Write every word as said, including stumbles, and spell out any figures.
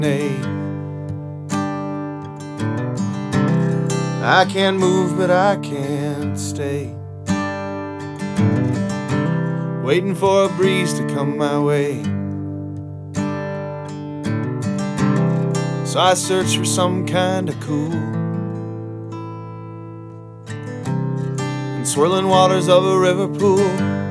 I can't move, but I can't stay, waiting for a breeze to come my way. So I search for some kind of cool in swirling waters of a river pool.